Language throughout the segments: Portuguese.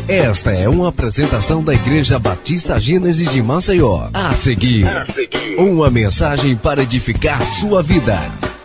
Esta é uma apresentação da Igreja Batista Gênesis de Maceió. A seguir, uma mensagem para edificar sua vida.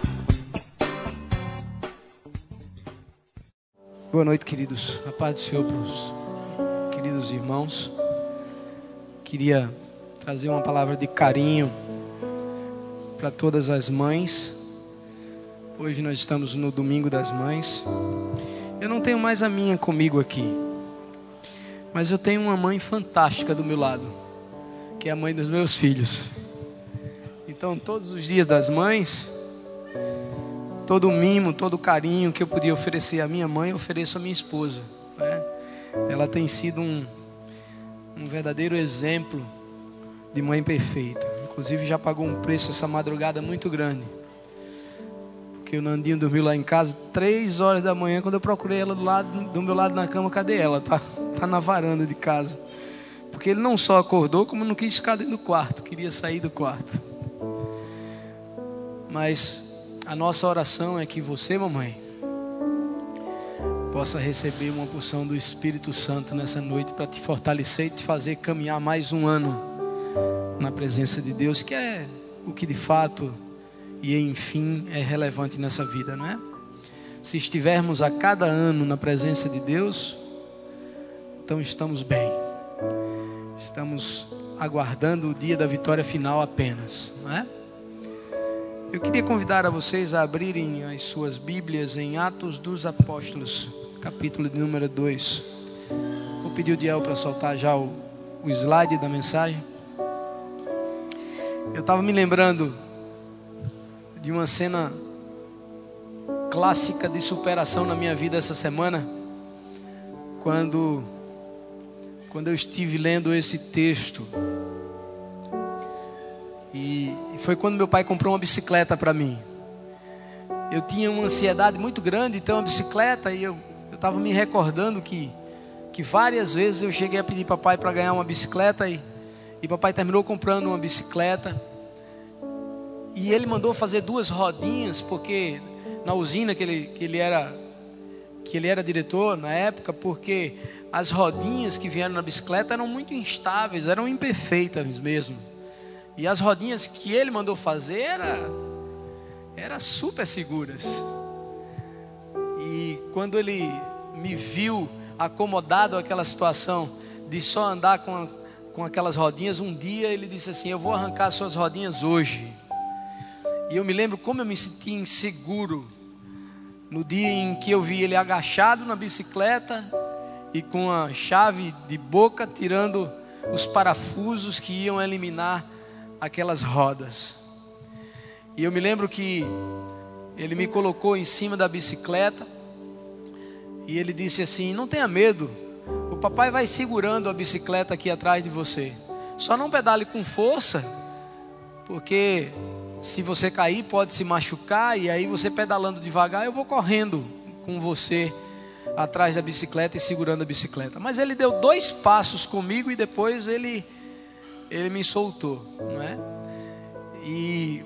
Boa noite, queridos. A paz do Senhor para os queridos irmãos. Queria trazer uma palavra de carinho para todas as mães. Hoje nós estamos no Domingo das Mães. Eu não tenho mais a minha comigo aqui, mas eu tenho uma mãe fantástica do meu lado, que é a mãe dos meus filhos. Então todos os dias das mães, todo o mimo, todo o carinho que eu podia oferecer à minha mãe, eu ofereço à minha esposa, né? Ela tem sido um verdadeiro exemplo de mãe perfeita. Inclusive já pagou um preço essa madrugada muito grande, porque o Nandinho dormiu lá em casa 3 horas da manhã. Quando eu procurei ela do meu lado na cama, cadê ela? Tá na varanda de casa, porque ele não só acordou, como não quis ficar dentro do quarto, queria sair do quarto. Mas a nossa oração é que você, mamãe, possa receber uma porção do Espírito Santo nessa noite para te fortalecer e te fazer caminhar mais um ano na presença de Deus, que é o que de fato e enfim é relevante nessa vida, não é? Se estivermos a cada ano na presença de Deus, então estamos bem. Estamos aguardando o dia da vitória final apenas, não é? Eu queria convidar a vocês a abrirem as suas Bíblias em Atos dos Apóstolos, capítulo de número 2. Vou pedir o Diel para soltar já o slide da mensagem. Eu estava me lembrando de uma cena clássica de superação na minha vida essa semana, quando eu estive lendo esse texto. E foi quando meu pai comprou uma bicicleta para mim. Eu tinha uma ansiedade muito grande de ter uma bicicleta, e eu estava me recordando que várias vezes eu cheguei a pedir papai para ganhar uma bicicleta, e papai terminou comprando uma bicicleta. E ele mandou fazer 2 rodinhas, porque na usina que ele era diretor na época, porque as rodinhas que vieram na bicicleta eram muito instáveis, eram imperfeitas mesmo. E as rodinhas que ele mandou fazer eram super seguras. E quando ele me viu acomodado àquela situação de só andar com aquelas rodinhas, um dia ele disse assim: eu vou arrancar suas rodinhas hoje. E eu me lembro como eu me senti inseguro no dia em que eu vi ele agachado na bicicleta e com a chave de boca tirando os parafusos que iam eliminar aquelas rodas. E eu me lembro que ele me colocou em cima da bicicleta e ele disse assim: não tenha medo, o papai vai segurando a bicicleta aqui atrás de você, só não pedale com força, porque se você cair pode se machucar, e aí você pedalando devagar, eu vou correndo com você atrás da bicicleta e segurando a bicicleta. Mas ele deu 2 passos comigo e depois ele me soltou, não é? E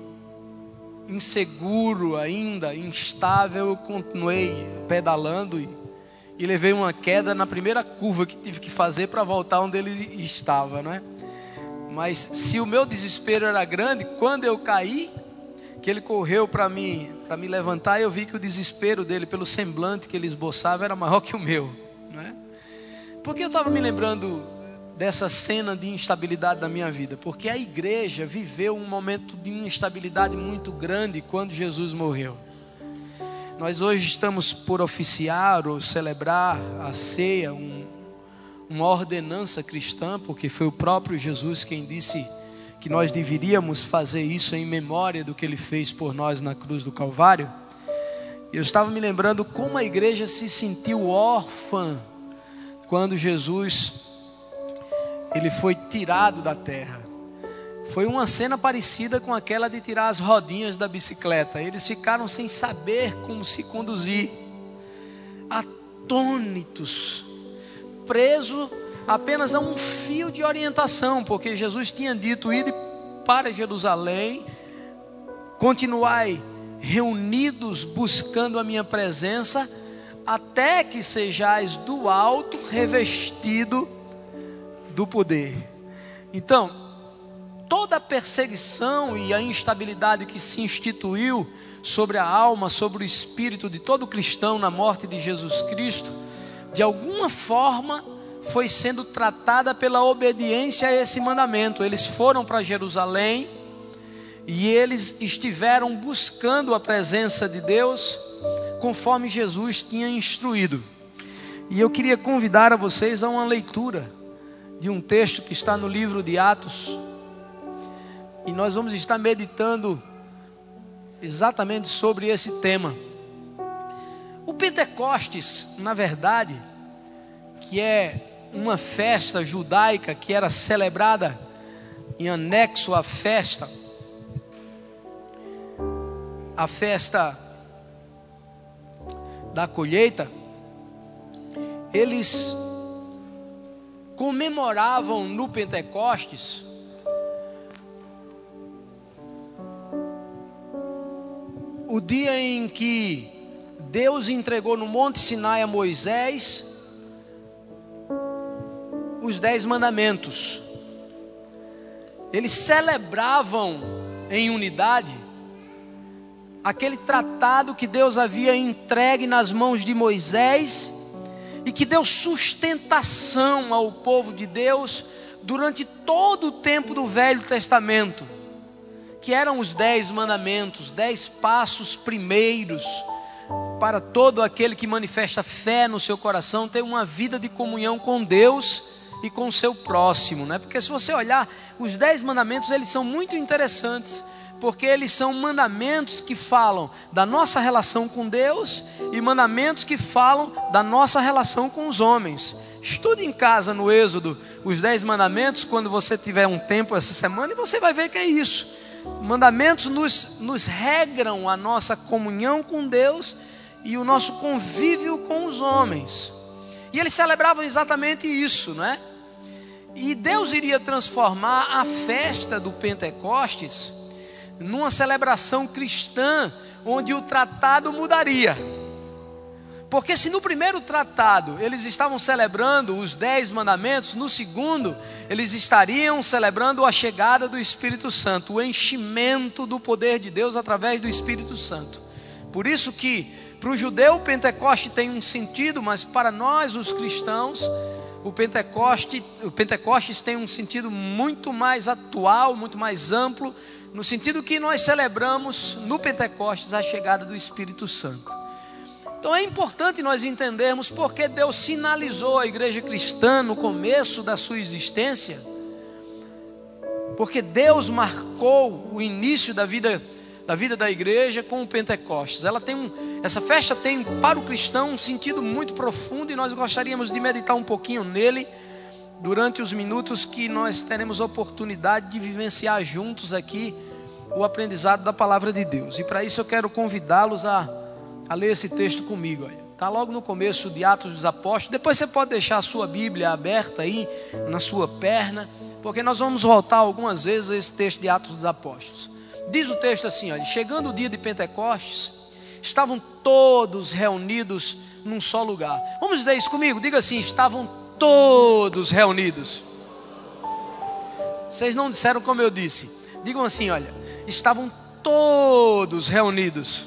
inseguro ainda, instável, eu continuei pedalando e levei uma queda na primeira curva que tive que fazer para voltar onde ele estava, não é? Mas se o meu desespero era grande, quando eu caí, que ele correu para me levantar, eu vi que o desespero dele, pelo semblante que ele esboçava, era maior que o meu, não é? Porque eu estava me lembrando dessa cena de instabilidade da minha vida, porque a igreja viveu um momento de instabilidade muito grande quando Jesus morreu. Nós hoje estamos por oficiar ou celebrar a ceia, uma ordenança cristã, porque foi o próprio Jesus quem disse que nós deveríamos fazer isso em memória do que Ele fez por nós na cruz do Calvário. Eu estava me lembrando como a igreja se sentiu órfã quando Jesus ele foi tirado da terra. Foi uma cena parecida com aquela de tirar as rodinhas da bicicleta. Eles ficaram sem saber como se conduzir, atônitos, preso apenas a um fio de orientação, porque Jesus tinha dito: ide para Jerusalém, continuai reunidos buscando a minha presença, até que sejais do alto revestido do poder. Então, toda a perseguição e a instabilidade que se instituiu sobre a alma, sobre o espírito de todo cristão na morte de Jesus Cristo, de alguma forma foi sendo tratada pela obediência a esse mandamento. Eles foram para Jerusalém e eles estiveram buscando a presença de Deus conforme Jesus tinha instruído. E eu queria convidar a vocês a uma leitura de um texto que está no livro de Atos, e nós vamos estar meditando exatamente sobre esse tema. O Pentecostes, na verdade, que é uma festa judaica que era celebrada em anexo à festa da colheita, eles comemoravam no Pentecostes o dia em que Deus entregou no Monte Sinai a Moisés os 10 mandamentos. Eles celebravam em unidade aquele tratado que Deus havia entregue nas mãos de Moisés e que deu sustentação ao povo de Deus durante todo o tempo do Velho Testamento, que eram os 10 mandamentos, 10 passos primeiros para todo aquele que manifesta fé no seu coração ter uma vida de comunhão com Deus e com o seu próximo, né? Porque se você olhar, os 10 mandamentos, eles são muito interessantes, porque eles são mandamentos que falam da nossa relação com Deus e mandamentos que falam da nossa relação com os homens. Estude em casa no Êxodo os 10 mandamentos quando você tiver um tempo essa semana, e você vai ver que é isso. Mandamentos nos regram a nossa comunhão com Deus e o nosso convívio com os homens. E eles celebravam exatamente isso, não é? E Deus iria transformar a festa do Pentecostes numa celebração cristã, onde o tratado mudaria. Porque se no primeiro tratado eles estavam celebrando os 10 mandamentos, no segundo eles estariam celebrando a chegada do Espírito Santo, o enchimento do poder de Deus através do Espírito Santo. Por isso que para o judeu o Pentecoste tem um sentido, mas para nós os cristãos o Pentecostes tem um sentido muito mais atual, muito mais amplo, no sentido que nós celebramos no Pentecostes a chegada do Espírito Santo. Então é importante nós entendermos porque Deus sinalizou a igreja cristã no começo da sua existência, porque Deus marcou o início da vida da igreja com o Pentecostes. Essa festa tem para o cristão um sentido muito profundo, e nós gostaríamos de meditar um pouquinho nele durante os minutos que nós teremos oportunidade de vivenciar juntos aqui o aprendizado da palavra de Deus. E para isso eu quero convidá-los a ler esse texto comigo. Está logo no começo de Atos dos Apóstolos. Depois você pode deixar a sua Bíblia aberta aí na sua perna, porque nós vamos voltar algumas vezes a esse texto de Atos dos Apóstolos. Diz o texto assim, olha: chegando o dia de Pentecostes, estavam todos reunidos num só lugar. Vamos dizer isso comigo? Diga assim: estavam todos reunidos. Vocês não disseram como eu disse. Digam assim, olha: estavam todos reunidos.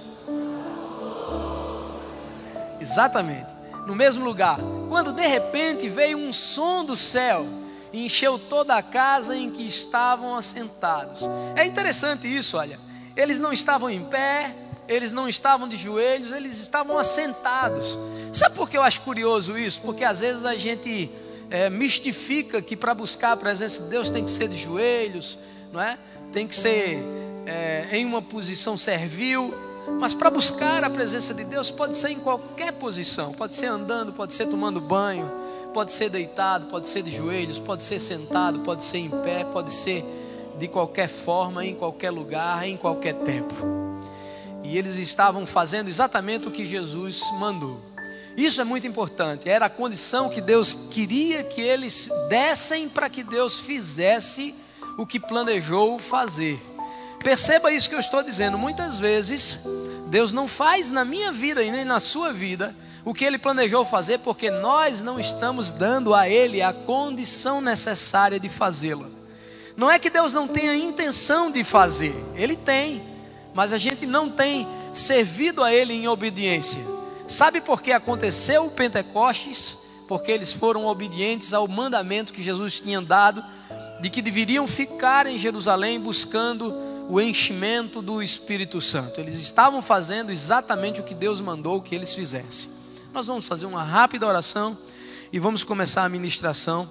Exatamente, no mesmo lugar. Quando de repente veio um som do céu e encheu toda a casa em que estavam assentados. É interessante isso, olha. Eles não estavam em pé, eles não estavam de joelhos, eles estavam assentados. Sabe por que eu acho curioso isso? Porque às vezes a gente mistifica que para buscar a presença de Deus tem que ser de joelhos, não é? Tem que ser em uma posição servil. Mas para buscar a presença de Deus pode ser em qualquer posição. Pode ser andando, pode ser tomando banho, pode ser deitado, pode ser de joelhos, pode ser sentado, pode ser em pé, pode ser de qualquer forma, em qualquer lugar, em qualquer tempo. E eles estavam fazendo exatamente o que Jesus mandou. Isso é muito importante. Era a condição que Deus queria que eles dessem para que Deus fizesse o que planejou fazer. Perceba isso que eu estou dizendo. Muitas vezes Deus não faz na minha vida e nem na sua vida o que Ele planejou fazer, porque nós não estamos dando a Ele a condição necessária de fazê-la. Não é que Deus não tenha intenção de fazer, Ele tem, mas a gente não tem servido a Ele em obediência. Sabe por que aconteceu o Pentecostes? Porque eles foram obedientes ao mandamento que Jesus tinha dado, de que deveriam ficar em Jerusalém buscando o enchimento do Espírito Santo. Eles estavam fazendo exatamente o que Deus mandou que eles fizessem. Nós vamos fazer uma rápida oração e vamos começar a ministração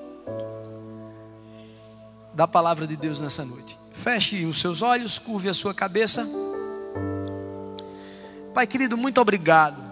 da palavra de Deus nessa noite. Feche os seus olhos, curve a sua cabeça. Pai querido, muito obrigado,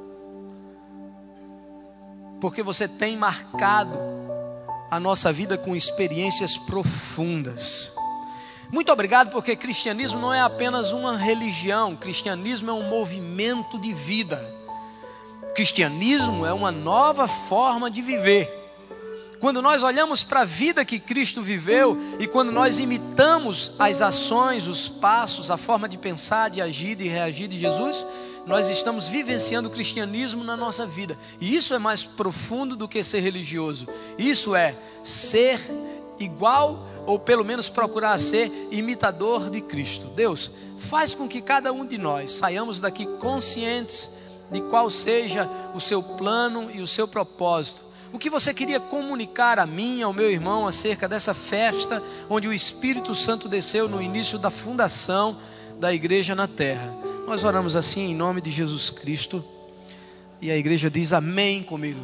porque você tem marcado a nossa vida com experiências profundas. Muito obrigado, porque cristianismo não é apenas uma religião, cristianismo é um movimento de vida. Cristianismo é uma nova forma de viver. Quando nós olhamos para a vida que Cristo viveu e quando nós imitamos as ações, os passos, a forma de pensar, de agir, de reagir de Jesus, nós estamos vivenciando o cristianismo na nossa vida. E isso é mais profundo do que ser religioso. Isso é ser igual, ou pelo menos procurar ser imitador de Cristo. Deus, faz com que cada um de nós saiamos daqui conscientes de qual seja o seu plano e o seu propósito. O que você queria comunicar a mim, ao meu irmão, acerca dessa festa onde o Espírito Santo desceu no início da fundação da igreja na terra. Nós oramos assim em nome de Jesus Cristo. E a igreja diz amém comigo.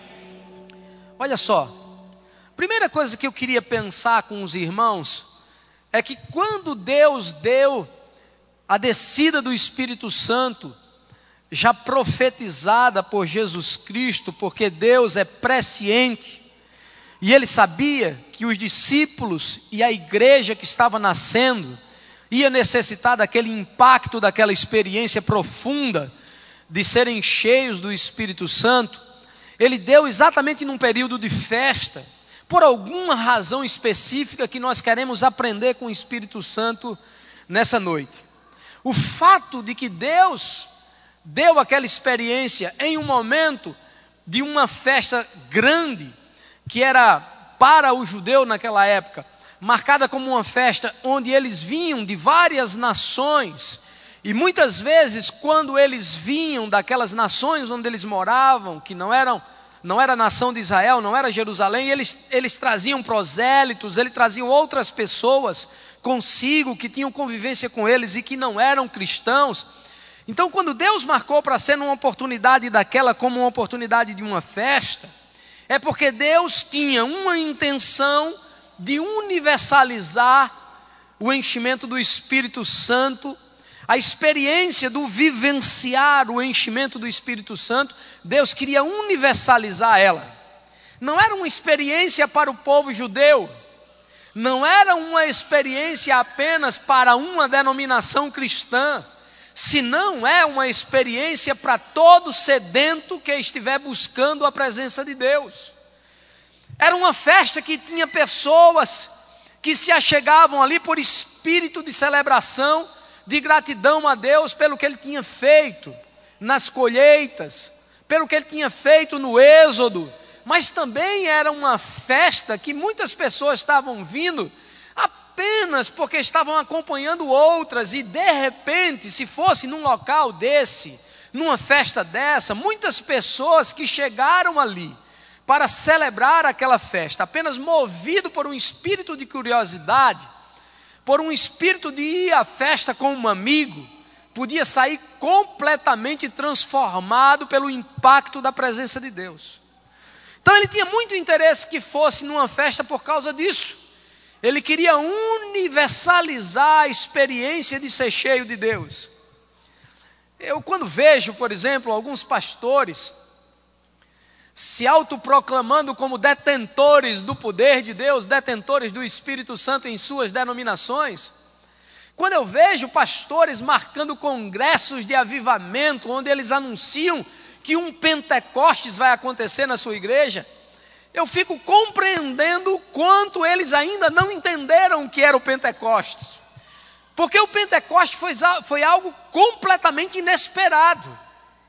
Olha só, primeira coisa que eu queria pensar com os irmãos é que quando Deus deu a descida do Espírito Santo, já profetizada por Jesus Cristo, porque Deus é presciente, e Ele sabia que os discípulos e a igreja que estava nascendo ia necessitar daquele impacto, daquela experiência profunda de serem cheios do Espírito Santo. Ele deu exatamente num período de festa, por alguma razão específica que nós queremos aprender com o Espírito Santo nessa noite. O fato de que Deus deu aquela experiência em um momento de uma festa grande, que era para o judeu naquela época, marcada como uma festa onde eles vinham de várias nações, e muitas vezes quando eles vinham daquelas nações onde eles moravam, que não era a nação de Israel, não era Jerusalém, eles traziam prosélitos, eles traziam outras pessoas consigo, que tinham convivência com eles e que não eram cristãos. Então quando Deus marcou para ser uma oportunidade daquela como uma oportunidade de uma festa, é porque Deus tinha uma intenção de universalizar o enchimento do Espírito Santo, a experiência do vivenciar o enchimento do Espírito Santo. Deus queria universalizar ela. Não era uma experiência para o povo judeu, não era uma experiência apenas para uma denominação cristã, senão é uma experiência para todo sedento que estiver buscando a presença de Deus. Era uma festa que tinha pessoas que se achegavam ali por espírito de celebração, de gratidão a Deus pelo que Ele tinha feito nas colheitas, pelo que Ele tinha feito no Êxodo. Mas também era uma festa que muitas pessoas estavam vindo apenas porque estavam acompanhando outras, e de repente, se fosse num local desse, numa festa dessa, muitas pessoas que chegaram ali para celebrar aquela festa, apenas movido por um espírito de curiosidade, por um espírito de ir à festa com um amigo, podia sair completamente transformado pelo impacto da presença de Deus. Então ele tinha muito interesse que fosse numa festa por causa disso. Ele queria universalizar a experiência de ser cheio de Deus. Eu quando vejo, por exemplo, alguns pastores se autoproclamando como detentores do poder de Deus, detentores do Espírito Santo em suas denominações, quando eu vejo pastores marcando congressos de avivamento, onde eles anunciam que um Pentecostes vai acontecer na sua igreja, eu fico compreendendo o quanto eles ainda não entenderam o que era o Pentecostes, porque o Pentecostes foi algo completamente inesperado.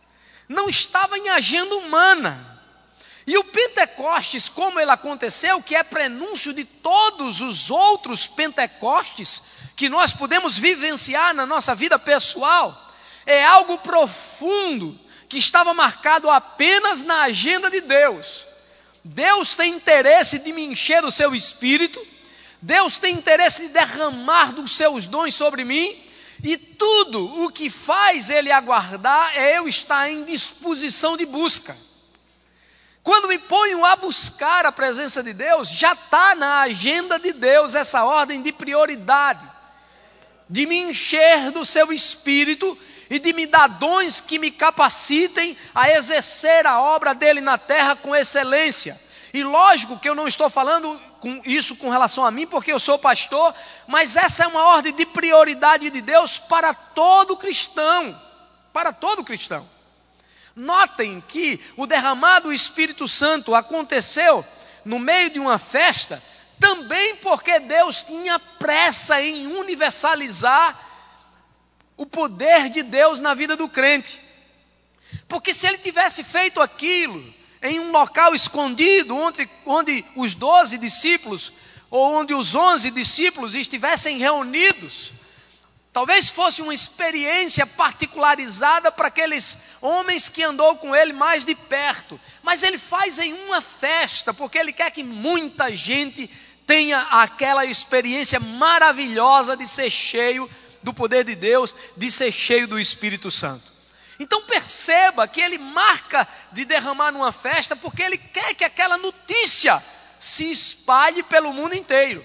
não estava em agenda humana. E o Pentecostes, como ele aconteceu, que é prenúncio de todos os outros Pentecostes que nós podemos vivenciar na nossa vida pessoal, é algo profundo que estava marcado apenas na agenda de Deus. Deus tem interesse de me encher do seu Espírito, Deus tem interesse de derramar dos seus dons sobre mim, e tudo o que faz Ele aguardar é eu estar em disposição de busca. Quando me ponho a buscar a presença de Deus, já está na agenda de Deus essa ordem de prioridade, de me encher do seu Espírito e de me dar dons que me capacitem a exercer a obra dele na terra com excelência. E lógico que eu não estou falando isso com relação a mim, porque eu sou pastor, mas essa é uma ordem de prioridade de Deus para todo cristão, para todo cristão. Notem que o derramado do Espírito Santo aconteceu no meio de uma festa, também porque Deus tinha pressa em universalizar o poder de Deus na vida do crente. Porque se ele tivesse feito aquilo em um local escondido, onde os 12 discípulos, ou onde os 11 discípulos estivessem reunidos, talvez fosse uma experiência particularizada para aqueles homens que andou com ele mais de perto. Mas ele faz em uma festa, porque ele quer que muita gente tenha aquela experiência maravilhosa de ser cheio do poder de Deus, de ser cheio do Espírito Santo. Então perceba que ele marca de derramar numa festa, porque ele quer que aquela notícia se espalhe pelo mundo inteiro.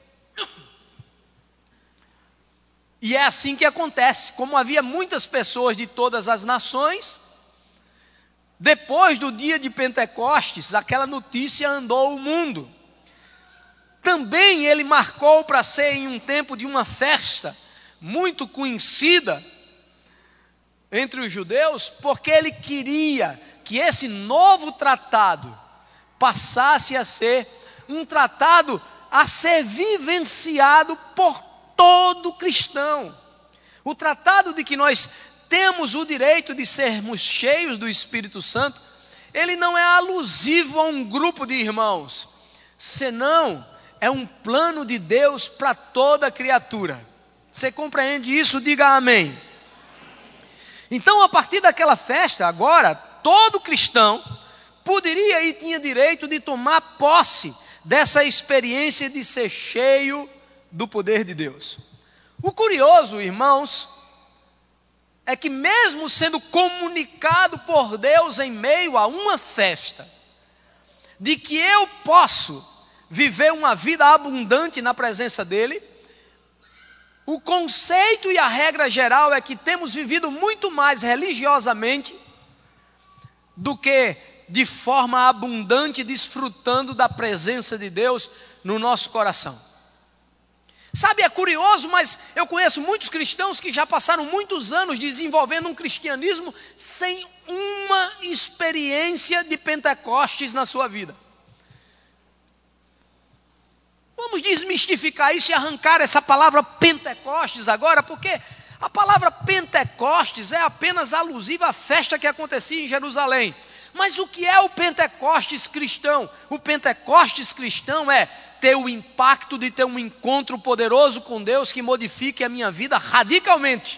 E é assim que acontece. Como havia muitas pessoas de todas as nações, depois do dia de Pentecostes, aquela notícia andou o mundo. Também ele marcou para ser em um tempo de uma festa muito conhecida entre os judeus, porque ele queria que esse novo tratado passasse a ser um tratado a ser vivenciado por todo cristão. O tratado de que nós temos o direito de sermos cheios do Espírito Santo, ele não é alusivo a um grupo de irmãos, senão é um plano de Deus para toda criatura. Você compreende isso? Diga amém. Então, a partir daquela festa, agora, todo cristão poderia e tinha direito de tomar posse dessa experiência de ser cheio do poder de Deus. O curioso, irmãos, é que mesmo sendo comunicado por Deus em meio a uma festa, de que eu posso viver uma vida abundante na presença dEle, o conceito e a regra geral é que temos vivido muito mais religiosamente do que de forma abundante, desfrutando da presença de Deus no nosso coração. Sabe, é curioso, mas eu conheço muitos cristãos que já passaram muitos anos desenvolvendo um cristianismo sem uma experiência de Pentecostes na sua vida. Vamos desmistificar isso e arrancar essa palavra Pentecostes agora, porque a palavra Pentecostes é apenas alusiva à festa que acontecia em Jerusalém. Mas o que é o Pentecostes cristão? O Pentecostes cristão é ter o impacto de ter um encontro poderoso com Deus que modifique a minha vida radicalmente.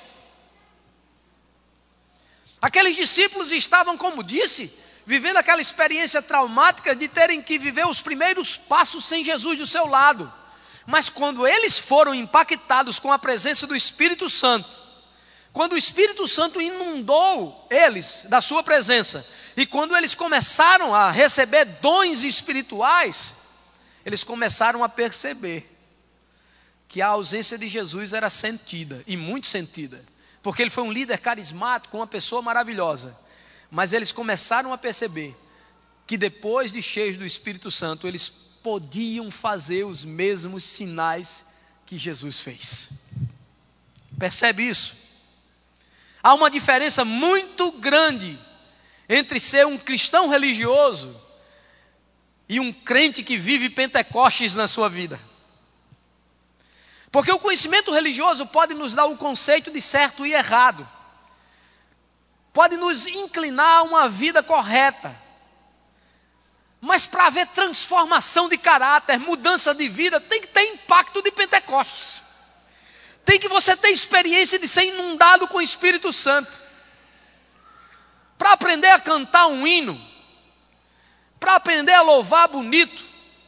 Aqueles discípulos estavam, como disse, vivendo aquela experiência traumática de terem que viver os primeiros passos sem Jesus do seu lado. Mas quando eles foram impactados com a presença do Espírito Santo, quando o Espírito Santo inundou eles da sua presença, e quando eles começaram a receber dons espirituais, eles começaram a perceber que a ausência de Jesus era sentida, e muito sentida, porque ele foi um líder carismático, uma pessoa maravilhosa. Mas eles começaram a perceber que depois de cheios do Espírito Santo, eles podiam fazer os mesmos sinais que Jesus fez. Percebe isso? Há uma diferença muito grande entre ser um cristão religioso e um crente que vive Pentecostes na sua vida. Porque o conhecimento religioso pode nos dar o conceito de certo e errado. pode nos inclinar a uma vida correta. Mas para haver transformação de caráter, mudança de vida, tem que ter impacto de Pentecostes. Tem que você ter experiência de ser inundado com o Espírito Santo. Para aprender a cantar um hino, para aprender a louvar bonito,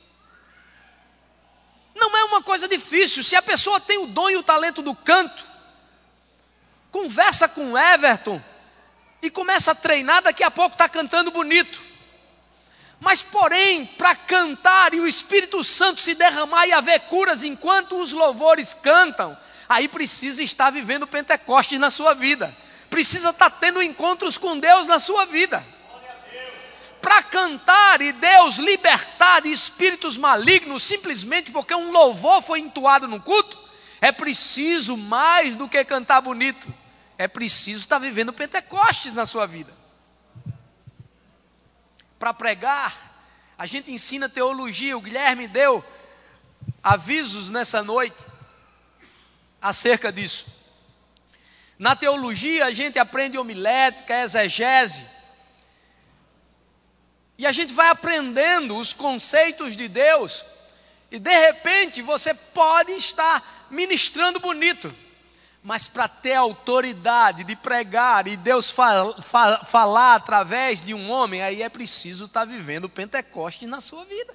não é uma coisa difícil. Se a pessoa tem o dom e o talento do canto, conversa com o Everton e começa a treinar, daqui a pouco está cantando bonito. Mas porém, para cantar e o Espírito Santo se derramar e haver curas enquanto os louvores cantam, aí precisa estar vivendo Pentecostes na sua vida. Precisa estar tendo encontros com Deus na sua vida. Para cantar e Deus libertar de espíritos malignos, simplesmente porque um louvor foi entoado no culto, é preciso mais do que cantar bonito. É preciso estar vivendo Pentecostes na sua vida. Para pregar, a gente ensina teologia. O Guilherme deu avisos nessa noite acerca disso. Na teologia a gente aprende homilética, exegese, e a gente vai aprendendo os conceitos de Deus, e de repente você pode estar ministrando bonito, mas para ter autoridade de pregar e Deus falar através de um homem, aí é preciso estar vivendo o Pentecostes na sua vida.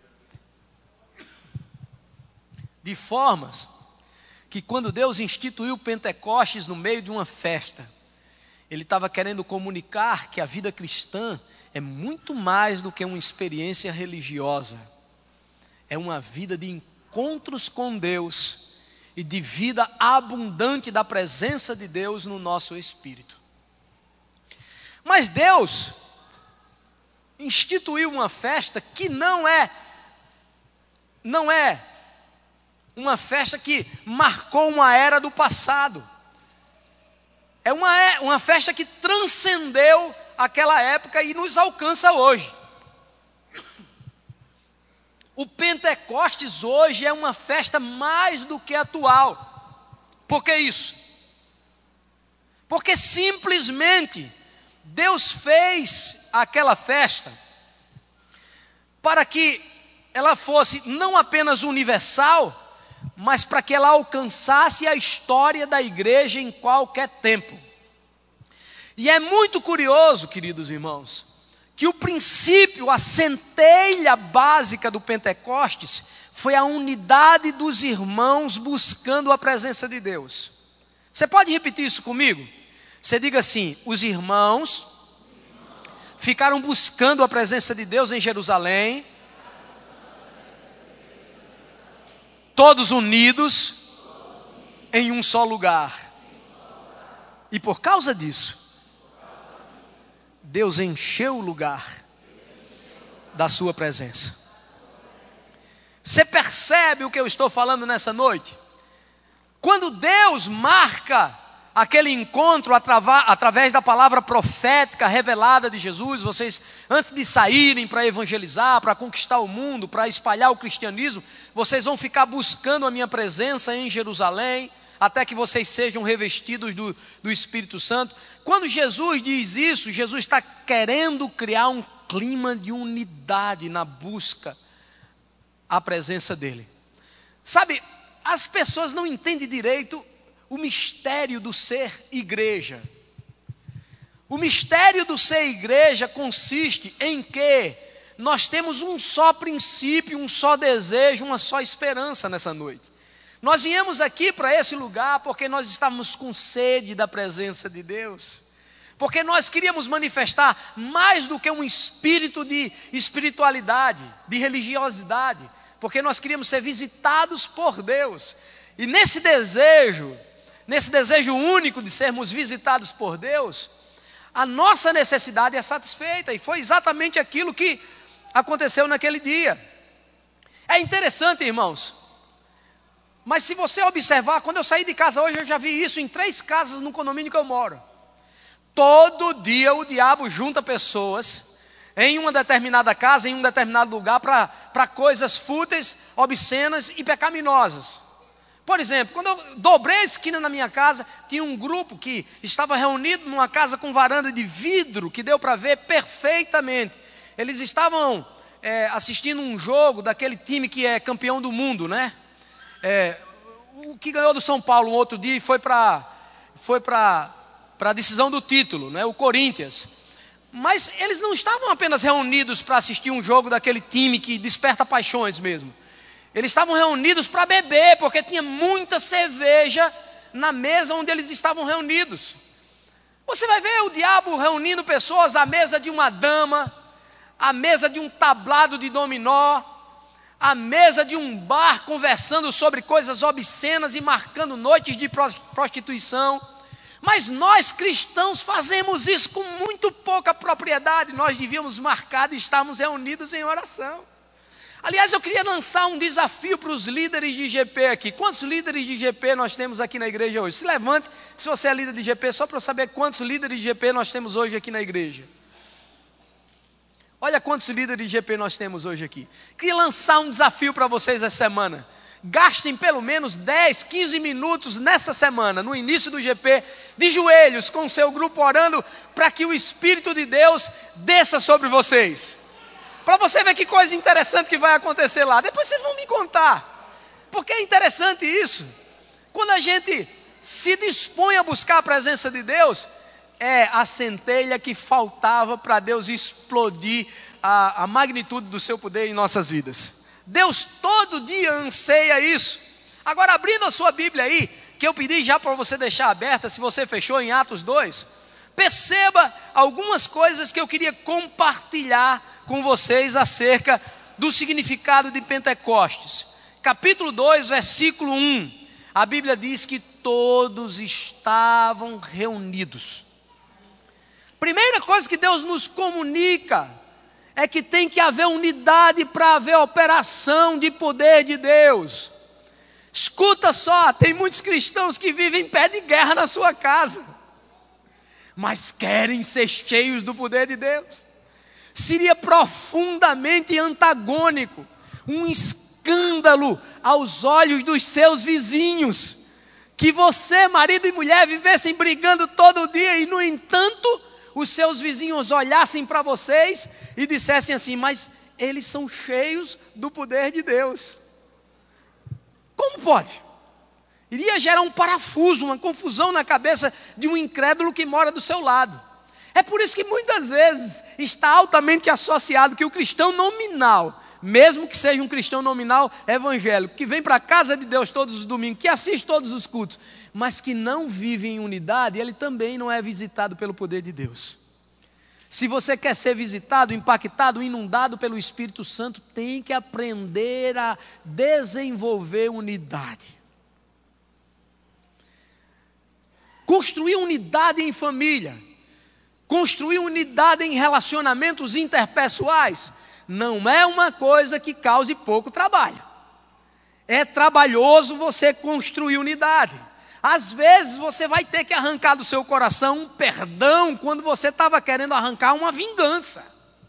De formas que quando Deus instituiu o Pentecostes no meio de uma festa, Ele estava querendo comunicar que a vida cristã é muito mais do que uma experiência religiosa. É uma vida de encontros com Deus e de vida abundante da presença de Deus no nosso espírito. Mas Deus instituiu uma festa que não é uma festa que marcou uma era do passado. É uma festa que transcendeu aquela época e nos alcança hoje. O Pentecostes hoje é uma festa mais do que atual. Por que isso? Porque simplesmente Deus fez aquela festa para que ela fosse não apenas universal, mas para que ela alcançasse a história da igreja em qualquer tempo. E é muito curioso, queridos irmãos, que o princípio, a centelha básica do Pentecostes foi a unidade dos irmãos buscando a presença de Deus. Você pode repetir isso comigo? Você diga assim: os irmãos ficaram buscando a presença de Deus em Jerusalém, todos unidos em um só lugar. E por causa disso, Deus encheu o lugar da sua presença. Você percebe o que eu estou falando nessa noite? Quando Deus marca aquele encontro através da palavra profética revelada de Jesus, vocês, antes de saírem para evangelizar, para conquistar o mundo, para espalhar o cristianismo, vocês vão ficar buscando a minha presença em Jerusalém, até que vocês sejam revestidos do Espírito Santo. Quando Jesus diz isso, Jesus está querendo criar um clima de unidade na busca à presença dEle. Sabe, as pessoas não entendem direito o mistério do ser igreja. O mistério do ser igreja consiste em que nós temos um só princípio, um só desejo, uma só esperança nessa noite. Nós viemos aqui para esse lugar porque nós estávamos com sede da presença de Deus, porque nós queríamos manifestar mais do que um espírito de espiritualidade, de religiosidade, porque nós queríamos ser visitados por Deus. E nesse desejo único de sermos visitados por Deus, a nossa necessidade é satisfeita, e foi exatamente aquilo que aconteceu naquele dia. É interessante, irmãos, mas se você observar, quando eu saí de casa hoje, eu já vi isso em 3 casas no condomínio que eu moro. Todo dia o diabo junta pessoas em uma determinada casa, em um determinado lugar, para coisas fúteis, obscenas e pecaminosas. Por exemplo, quando eu dobrei a esquina na minha casa, tinha um grupo que estava reunido numa casa com varanda de vidro, que deu para ver perfeitamente. Eles estavam assistindo um jogo daquele time que é campeão do mundo, né? O que ganhou do São Paulo um outro dia e foi para a decisão do título, né? O Corinthians. Mas eles não estavam apenas reunidos para assistir um jogo daquele time que desperta paixões mesmo. Eles estavam reunidos para beber, porque tinha muita cerveja na mesa onde eles estavam reunidos. Você vai ver o diabo reunindo pessoas à mesa de uma dama, à mesa de um tablado de dominó, à mesa de um bar, conversando sobre coisas obscenas e marcando noites de prostituição. Mas nós cristãos fazemos isso com muito pouca propriedade. Nós devíamos marcar de estarmos reunidos em oração. Aliás, eu queria lançar um desafio para os líderes de GP aqui. Quantos líderes de GP nós temos aqui na igreja hoje? Se levante, se você é líder de GP, só para eu saber quantos líderes de GP nós temos hoje aqui na igreja. Olha quantos líderes de GP nós temos hoje aqui. Queria lançar um desafio para vocês essa semana. Gastem pelo menos 10, 15 minutos nessa semana, no início do GP, de joelhos com o seu grupo orando para que o Espírito de Deus desça sobre vocês. Para você ver que coisa interessante que vai acontecer lá. Depois vocês vão me contar. Porque é interessante isso. Quando a gente se dispõe a buscar a presença de Deus, é a centelha que faltava para Deus explodir a magnitude do seu poder em nossas vidas. Deus todo dia anseia isso. Agora, abrindo a sua Bíblia aí, que eu pedi já para você deixar aberta, se você fechou em Atos 2, perceba algumas coisas que eu queria compartilhar com vocês acerca do significado de Pentecostes. Capítulo 2, versículo 1. A Bíblia diz que todos estavam reunidos. Primeira coisa que Deus nos comunica é que tem que haver unidade para haver operação de poder de Deus. Escuta só, tem muitos cristãos que vivem em pé de guerra na sua casa, mas querem ser cheios do poder de Deus. Seria profundamente antagônico, um escândalo aos olhos dos seus vizinhos, que você, marido e mulher, vivessem brigando todo dia e, no entanto, os seus vizinhos olhassem para vocês e dissessem assim: mas eles são cheios do poder de Deus. Como pode? Iria gerar um parafuso, uma confusão na cabeça de um incrédulo que mora do seu lado. É por isso que muitas vezes está altamente associado que o cristão nominal, mesmo que seja um cristão nominal evangélico, que vem para a casa de Deus todos os domingos, que assiste todos os cultos, mas que não vive em unidade, ele também não é visitado pelo poder de Deus. Se você quer ser visitado, impactado, inundado pelo Espírito Santo, tem que aprender a desenvolver unidade. Construir unidade em família, construir unidade em relacionamentos interpessoais, não é uma coisa que cause pouco trabalho. É trabalhoso você construir unidade. Às vezes você vai ter que arrancar do seu coração um perdão quando você estava querendo arrancar uma vingança.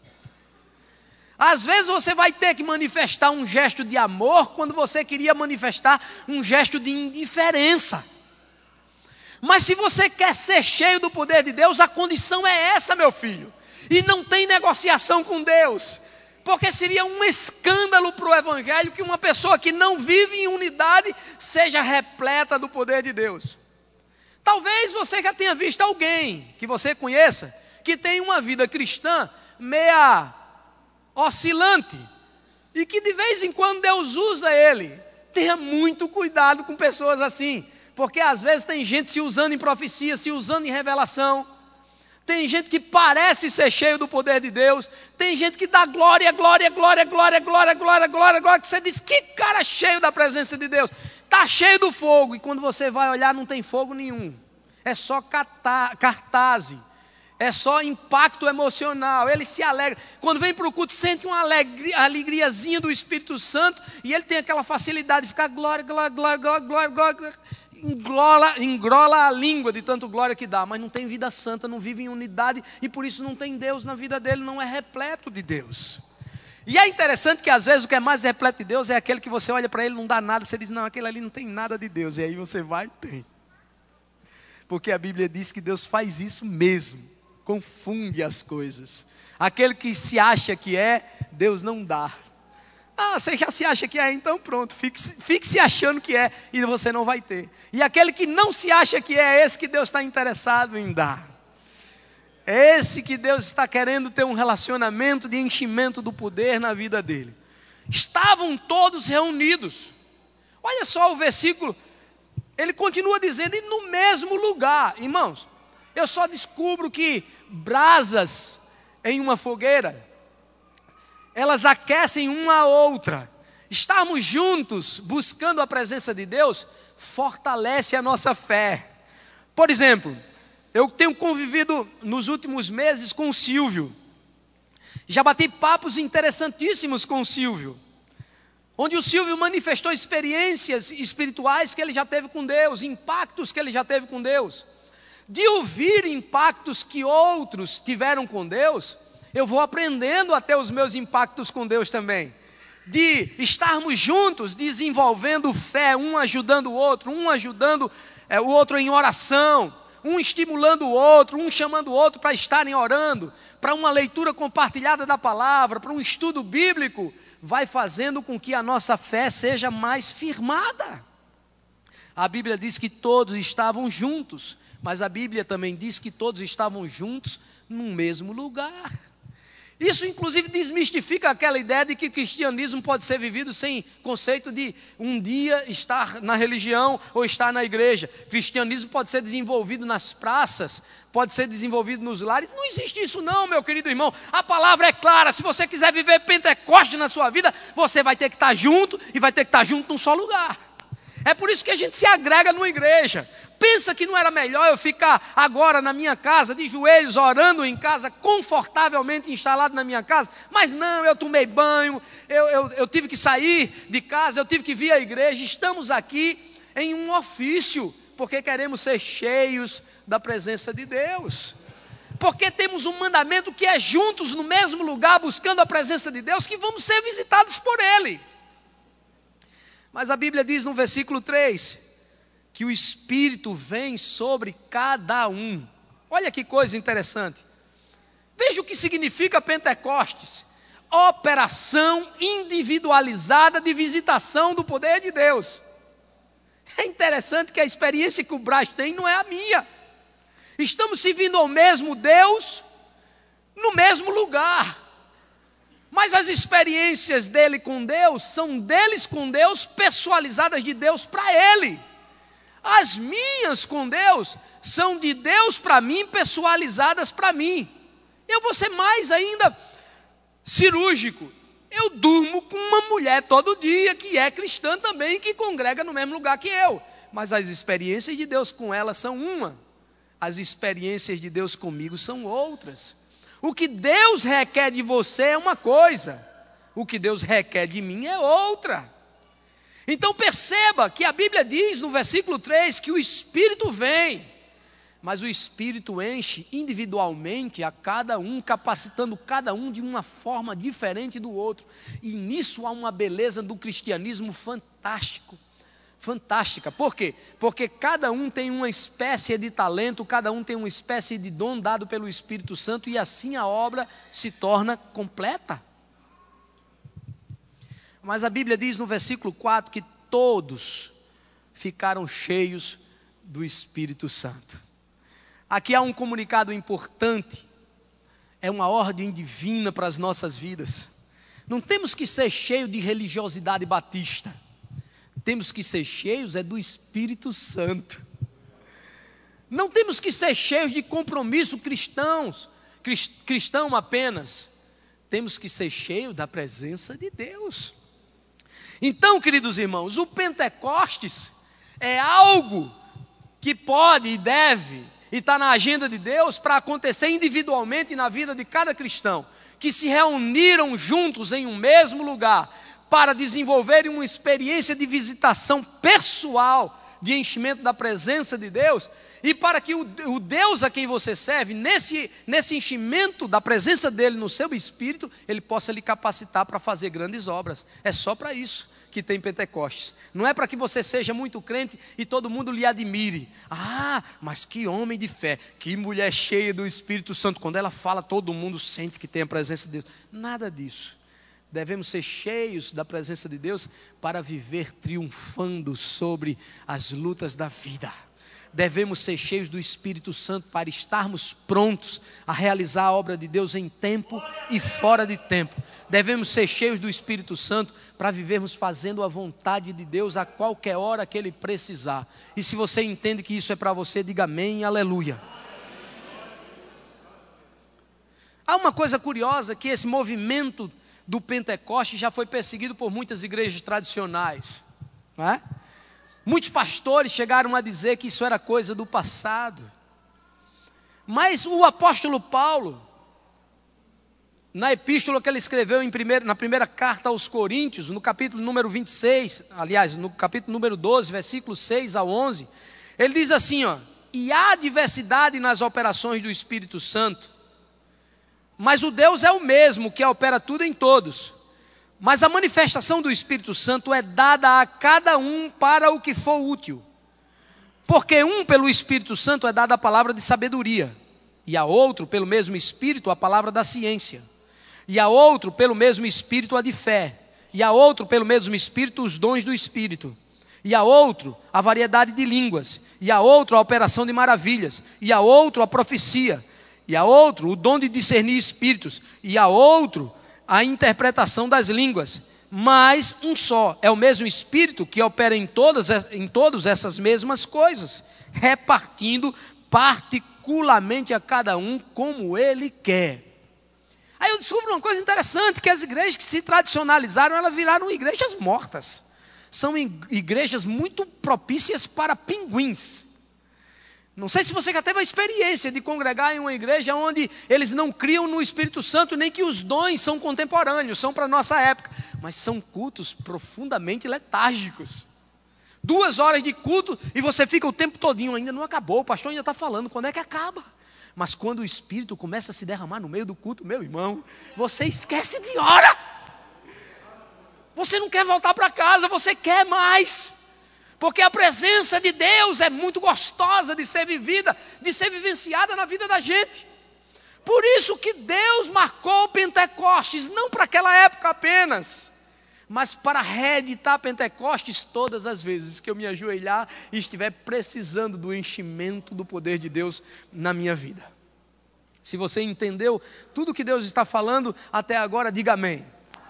Às vezes você vai ter que manifestar um gesto de amor quando você queria manifestar um gesto de indiferença. Mas se você quer ser cheio do poder de Deus, a condição é essa, meu filho. E não tem negociação com Deus. Porque seria um escândalo para o Evangelho que uma pessoa que não vive em unidade seja repleta do poder de Deus. Talvez você já tenha visto alguém que você conheça, que tem uma vida cristã meia oscilante, e que de vez em quando Deus usa ele. Tenha muito cuidado com pessoas assim, porque às vezes tem gente se usando em profecia, se usando em revelação. Tem gente que parece ser cheio do poder de Deus. Tem gente que dá glória, glória, glória, glória, glória, glória, glória, glória, que você diz: que cara cheio da presença de Deus. Está cheio do fogo. E quando você vai olhar, não tem fogo nenhum. É só cartaz. É só impacto emocional. Ele se alegra. Quando vem para o culto, sente uma alegriazinha do Espírito Santo. E ele tem aquela facilidade de ficar glória, glória, glória, glória, glória, glória. Engrola a língua de tanto glória que dá, mas não tem vida santa, não vive em unidade, e por isso não tem Deus na vida dele, não é repleto de Deus. E é interessante que às vezes o que é mais repleto de Deus é aquele que você olha para ele e não dá nada. Você diz, não, aquele ali não tem nada de Deus. E aí você vai e tem. Porque a Bíblia diz que Deus faz isso mesmo. Confunde as coisas. Aquele que se acha que é, Deus não dá. Ah, você já se acha que é, então pronto. Fique se achando que é e você não vai ter. E aquele que não se acha que é esse que Deus está interessado em dar. É esse que Deus está querendo ter um relacionamento de enchimento do poder na vida dele. Estavam todos reunidos. Olha só o versículo. Ele continua dizendo, e no mesmo lugar. Irmãos, eu só descubro que brasas em uma fogueira, elas aquecem uma a outra. Estarmos juntos, buscando a presença de Deus, fortalece a nossa fé. Por exemplo, eu tenho convivido nos últimos meses com o Silvio. Já bati papos interessantíssimos com o Silvio. Onde o Silvio manifestou experiências espirituais que ele já teve com Deus, impactos que ele já teve com Deus. De ouvir impactos que outros tiveram com Deus, eu vou aprendendo a ter os meus impactos com Deus também. De estarmos juntos, desenvolvendo fé, um ajudando o outro, um ajudando o outro em oração, um estimulando o outro, um chamando o outro para estarem orando, para uma leitura compartilhada da palavra, para um estudo bíblico, vai fazendo com que a nossa fé seja mais firmada. A Bíblia diz que todos estavam juntos, mas a Bíblia também diz que todos estavam juntos no mesmo lugar. Isso inclusive desmistifica aquela ideia de que o cristianismo pode ser vivido sem conceito de um dia estar na religião ou estar na igreja. O cristianismo pode ser desenvolvido nas praças, pode ser desenvolvido nos lares. Não existe isso não, meu querido irmão. A palavra é clara, se você quiser viver Pentecoste na sua vida, você vai ter que estar junto e vai ter que estar junto num só lugar. É por isso que a gente se agrega numa igreja. Pensa que não era melhor eu ficar agora na minha casa, de joelhos, orando em casa, confortavelmente instalado na minha casa? Mas não, eu tomei banho, eu tive que sair de casa, eu tive que vir à igreja. Estamos aqui em um ofício, porque queremos ser cheios da presença de Deus. Porque temos um mandamento que é juntos no mesmo lugar, buscando a presença de Deus, que vamos ser visitados por Ele. Mas a Bíblia diz no versículo 3, que o Espírito vem sobre cada um. Olha que coisa interessante. Veja o que significa Pentecostes. Operação individualizada de visitação do poder de Deus. É interessante que a experiência que o Brás tem não é a minha. Estamos servindo ao mesmo Deus, no mesmo lugar. Mas as experiências dele com Deus, são deles com Deus, pessoalizadas de Deus para ele. As minhas com Deus, são de Deus para mim, pessoalizadas para mim. Eu vou ser mais ainda cirúrgico. Eu durmo com uma mulher todo dia, que é cristã também, que congrega no mesmo lugar que eu. Mas as experiências de Deus com ela são uma. As experiências de Deus comigo são outras. O que Deus requer de você é uma coisa, o que Deus requer de mim é outra. Então perceba que a Bíblia diz no versículo 3 que o Espírito vem, mas o Espírito enche individualmente a cada um, capacitando cada um de uma forma diferente do outro. E nisso há uma beleza do cristianismo fantástica. Por quê? Porque cada um tem uma espécie de talento, cada um tem uma espécie de dom dado pelo Espírito Santo, e assim a obra se torna completa. Mas a Bíblia diz no versículo 4 que todos ficaram cheios do Espírito Santo. Aqui há um comunicado importante, é uma ordem divina para as nossas vidas. Não temos que ser cheios de religiosidade batista. Temos que ser cheios do Espírito Santo. Não temos que ser cheios de compromisso cristão apenas. Temos que ser cheios da presença de Deus. Então, queridos irmãos, o Pentecostes é algo que pode e deve, e está na agenda de Deus para acontecer individualmente na vida de cada cristão, que se reuniram juntos em um mesmo lugar, para desenvolverem uma experiência de visitação pessoal de enchimento da presença de Deus, e para que o Deus a quem você serve, nesse enchimento da presença dele no seu espírito, ele possa lhe capacitar para fazer grandes obras. É só para isso que tem Pentecostes. Não é para que você seja muito crente e todo mundo lhe admire. Ah, mas que homem de fé, que mulher cheia do Espírito Santo. Quando ela fala, todo mundo sente que tem a presença de Deus. Nada disso. Devemos ser cheios da presença de Deus para viver triunfando sobre as lutas da vida. Devemos ser cheios do Espírito Santo para estarmos prontos a realizar a obra de Deus em tempo e fora de tempo. Devemos ser cheios do Espírito Santo para vivermos fazendo a vontade de Deus a qualquer hora que Ele precisar. E se você entende que isso é para você, diga amém e aleluia. Há uma coisa curiosa, que esse movimento do Pentecoste já foi perseguido por muitas igrejas tradicionais, não é? Muitos pastores chegaram a dizer que isso era coisa do passado. Mas o apóstolo Paulo, na epístola que ele escreveu na primeira carta aos Coríntios, no capítulo número 26, aliás, no capítulo número 12, versículos 6 a 11, ele diz assim, ó: e há diversidade nas operações do Espírito Santo, mas o Deus é o mesmo, que opera tudo em todos. Mas a manifestação do Espírito Santo é dada a cada um para o que for útil. Porque pelo Espírito Santo é dada a palavra de sabedoria, e a outro, pelo mesmo Espírito, a palavra da ciência, e a outro, pelo mesmo Espírito, a de fé, e a outro, pelo mesmo Espírito, os dons do Espírito, e a outro, a variedade de línguas, e a outro, a operação de maravilhas, e a outro, a profecia, e a outro, o dom de discernir espíritos, e a outro, a interpretação das línguas. Mas um só, é o mesmo Espírito que opera em todas essas mesmas coisas, repartindo particularmente a cada um como Ele quer. Aí eu descubro uma coisa interessante, que as igrejas que se tradicionalizaram, elas viraram igrejas mortas. São igrejas muito propícias para pinguins. Não sei se você já teve a experiência de congregar em uma igreja onde eles não criam no Espírito Santo, nem que os dons são contemporâneos, são para a nossa época, mas são cultos profundamente letárgicos. 2 horas de culto e você fica o tempo todinho, ainda não acabou, o pastor ainda está falando, quando é que acaba? Mas quando o Espírito começa a se derramar no meio do culto, meu irmão, você esquece de hora. Você não quer voltar para casa, você quer mais. Porque a presença de Deus é muito gostosa de ser vivida, de ser vivenciada na vida da gente. Por isso que Deus marcou Pentecostes, não para aquela época apenas, mas para reeditar Pentecostes todas as vezes que eu me ajoelhar e estiver precisando do enchimento do poder de Deus na minha vida. Se você entendeu tudo que Deus está falando até agora, diga amém.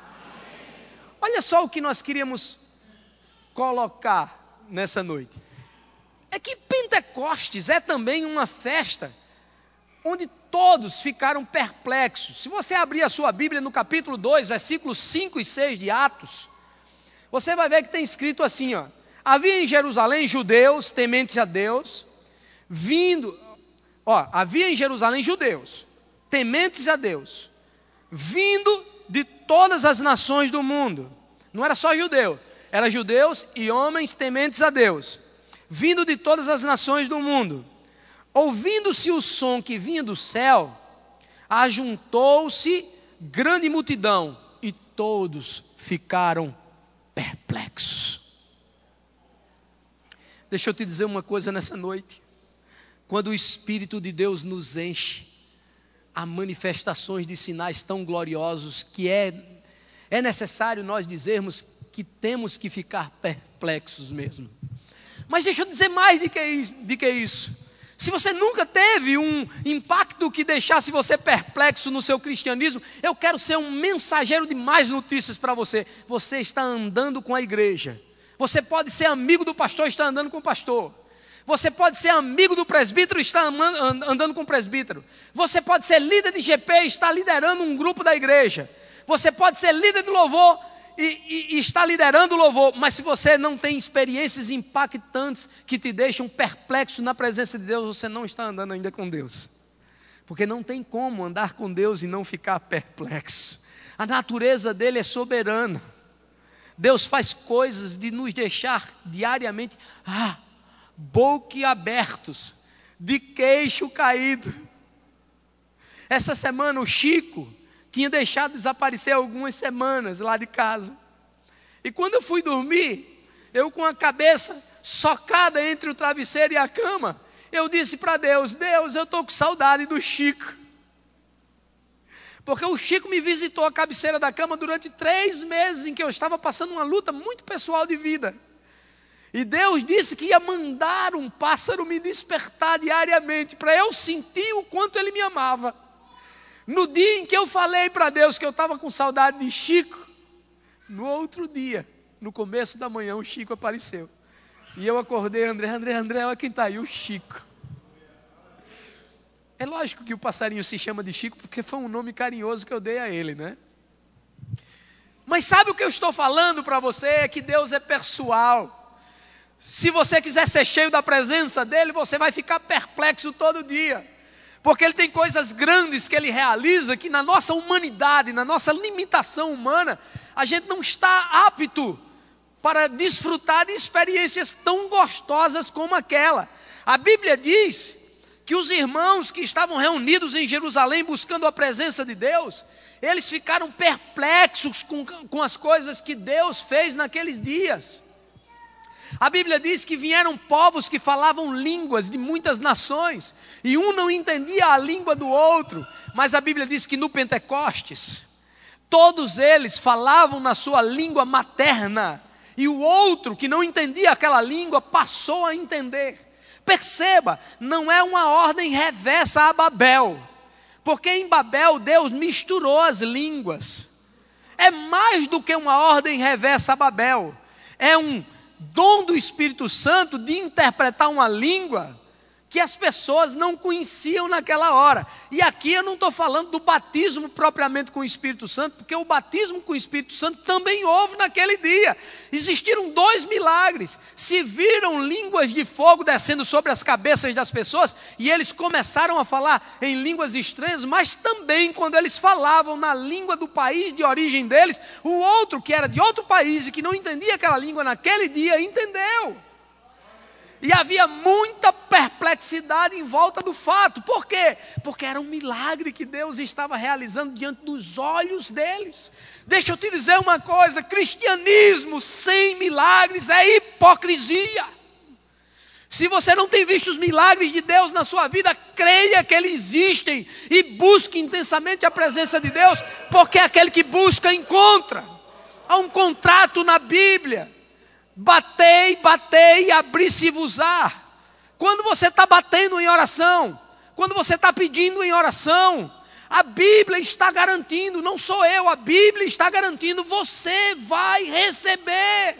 Olha só o que nós queríamos colocar nessa noite. É que Pentecostes é também uma festa onde todos ficaram perplexos. Se você abrir a sua Bíblia no capítulo 2, versículos 5 e 6 de Atos, você vai ver que tem escrito assim, ó: havia em Jerusalém judeus tementes a Deus, havia em Jerusalém judeus tementes a Deus, vindo de todas as nações do mundo. Não era só judeu, era judeus e homens tementes a Deus, vindo de todas as nações do mundo. Ouvindo-se o som que vinha do céu, ajuntou-se grande multidão, e todos ficaram perplexos. Deixa eu te dizer uma coisa nessa noite. Quando o Espírito de Deus nos enche, há manifestações de sinais tão gloriosos que é necessário nós dizermos que temos que ficar perplexos mesmo. Mas deixa eu dizer mais do que isso. Se você nunca teve um impacto que deixasse você perplexo no seu cristianismo, eu quero ser um mensageiro de mais notícias para você. Você está andando com a igreja. Você pode ser amigo do pastor e está andando com o pastor. Você pode ser amigo do presbítero e está andando com o presbítero. Você pode ser líder de GP e está liderando um grupo da igreja. Você pode ser líder de louvor e está liderando o louvor, mas se você não tem experiências impactantes que te deixam perplexo na presença de Deus, você não está andando ainda com Deus. Porque não tem como andar com Deus e não ficar perplexo. A natureza dele é soberana. Deus faz coisas de nos deixar diariamente, boquiabertos, de queixo caído. Essa semana o Chico tinha deixado desaparecer algumas semanas lá de casa. E quando eu fui dormir, eu com a cabeça socada entre o travesseiro e a cama, eu disse para Deus: Deus, eu estou com saudade do Chico. Porque o Chico me visitou a cabeceira da cama durante 3 meses em que eu estava passando uma luta muito pessoal de vida. E Deus disse que ia mandar um pássaro me despertar diariamente para eu sentir o quanto Ele me amava. No dia em que eu falei para Deus que eu estava com saudade de Chico, no outro dia, no começo da manhã, o Chico apareceu. E eu acordei, André, olha quem está aí, o Chico. É lógico que o passarinho se chama de Chico, porque foi um nome carinhoso que eu dei a ele, né? Mas sabe o que eu estou falando para você? É que Deus é pessoal. Se você quiser ser cheio da presença dEle, você vai ficar perplexo todo dia. Porque Ele tem coisas grandes que Ele realiza, que na nossa humanidade, na nossa limitação humana, a gente não está apto para desfrutar de experiências tão gostosas como aquela. A Bíblia diz que os irmãos que estavam reunidos em Jerusalém buscando a presença de Deus, eles ficaram perplexos com as coisas que Deus fez naqueles dias. A Bíblia diz que vieram povos que falavam línguas de muitas nações, e um não entendia a língua do outro, mas a Bíblia diz que no Pentecostes, todos eles falavam na sua língua materna, e o outro que não entendia aquela língua passou a entender. Perceba, não é uma ordem reversa a Babel, porque em Babel Deus misturou as línguas. É mais do que uma ordem reversa a Babel, é um dom do Espírito Santo de interpretar uma língua que as pessoas não conheciam naquela hora. E aqui eu não estou falando do batismo propriamente com o Espírito Santo, porque o batismo com o Espírito Santo também houve naquele dia. Existiram 2 milagres. Se viram línguas de fogo descendo sobre as cabeças das pessoas, e eles começaram a falar em línguas estranhas, mas também quando eles falavam na língua do país de origem deles, o outro que era de outro país e que não entendia aquela língua naquele dia, entendeu. E havia muita perplexidade em volta do fato. Por quê? Porque era um milagre que Deus estava realizando diante dos olhos deles. Deixa eu te dizer uma coisa: cristianismo sem milagres é hipocrisia. Se você não tem visto os milagres de Deus na sua vida, creia que eles existem e busque intensamente a presença de Deus, porque aquele que busca, encontra. Há um contrato na Bíblia: batei, batei, abri-se-vos-á. Quando você está batendo em oração, quando você está pedindo em oração, a Bíblia está garantindo, não sou eu, a Bíblia está garantindo, você vai receber.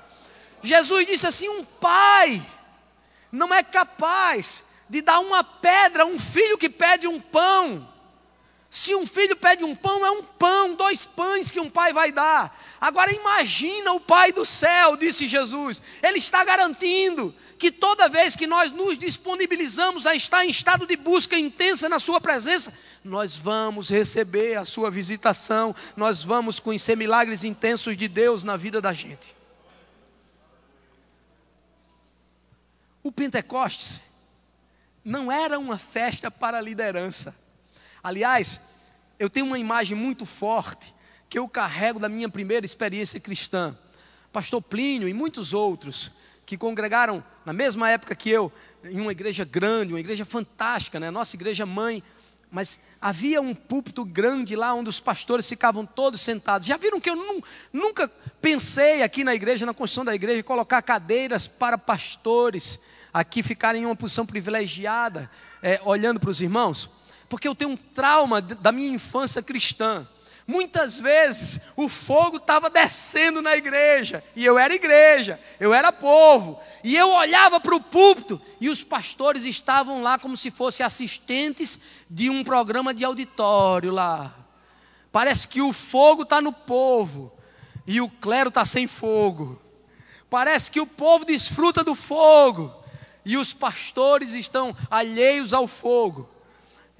Jesus disse assim: um pai não é capaz de dar uma pedra a um filho que pede um pão. Se um filho pede um pão, é um pão, 2 pães que um pai vai dar. Agora imagina o Pai do céu, disse Jesus. Ele está garantindo que toda vez que nós nos disponibilizamos a estar em estado de busca intensa na sua presença, nós vamos receber a sua visitação, nós vamos conhecer milagres intensos de Deus na vida da gente. O Pentecostes não era uma festa para a liderança. Aliás, eu tenho uma imagem muito forte que eu carrego da minha primeira experiência cristã. Pastor Plínio e muitos outros que congregaram na mesma época que eu, em uma igreja grande, uma igreja fantástica, né? Nossa igreja mãe, mas havia um púlpito grande lá onde os pastores ficavam todos sentados. Já viram que eu nunca pensei aqui na igreja, na construção da igreja, colocar cadeiras para pastores aqui ficarem em uma posição privilegiada, olhando para os irmãos? Porque eu tenho um trauma da minha infância cristã. Muitas vezes o fogo estava descendo na igreja, e eu era povo, e eu olhava para o púlpito, e os pastores estavam lá como se fossem assistentes de um programa de auditório lá. Parece que o fogo está no povo, e o clero está sem fogo. Parece que o povo desfruta do fogo, e os pastores estão alheios ao fogo.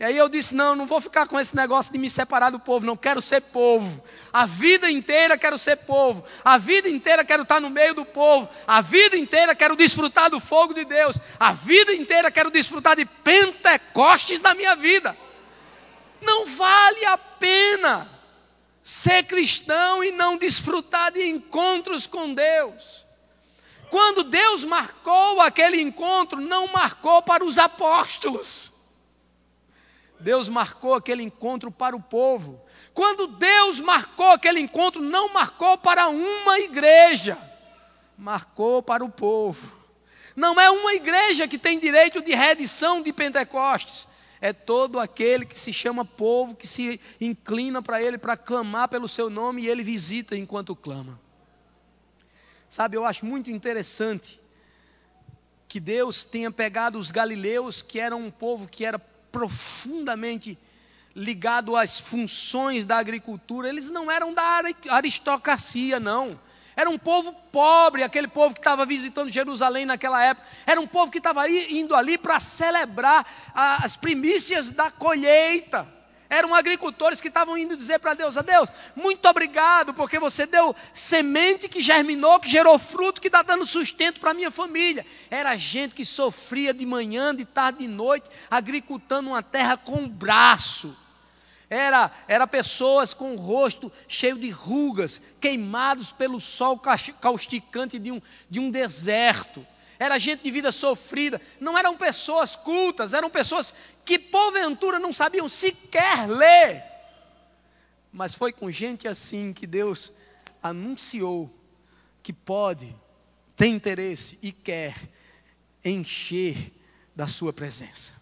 E aí eu disse, não vou ficar com esse negócio de me separar do povo, não, quero ser povo. A vida inteira quero ser povo. A vida inteira quero estar no meio do povo. A vida inteira quero desfrutar do fogo de Deus. A vida inteira quero desfrutar de Pentecostes na minha vida. Não vale a pena ser cristão e não desfrutar de encontros com Deus. Quando Deus marcou aquele encontro, não marcou para os apóstolos. Deus marcou aquele encontro para o povo. Quando Deus marcou aquele encontro, não marcou para uma igreja, marcou para o povo. Não é uma igreja que tem direito de reedição de Pentecostes. É todo aquele que se chama povo, que se inclina para Ele, para clamar pelo seu nome, e Ele visita enquanto clama. Sabe, eu acho muito interessante que Deus tenha pegado os galileus, que eram um povo que era profundamente ligado às funções da agricultura. Eles não eram da aristocracia, não. Era um povo pobre, aquele povo que estava visitando Jerusalém naquela época. Era um povo que estava indo ali para celebrar as primícias da colheita. Eram agricultores que estavam indo dizer para Deus, Deus, muito obrigado, porque você deu semente que germinou, que gerou fruto, que está dando sustento para a minha família. Era gente que sofria de manhã, de tarde, de noite, agricultando uma terra com o braço. Era pessoas com o rosto cheio de rugas, queimados pelo sol causticante de um deserto. Era gente de vida sofrida, não eram pessoas cultas, eram pessoas que porventura não sabiam sequer ler. Mas foi com gente assim que Deus anunciou que pode, tem interesse e quer encher da sua presença.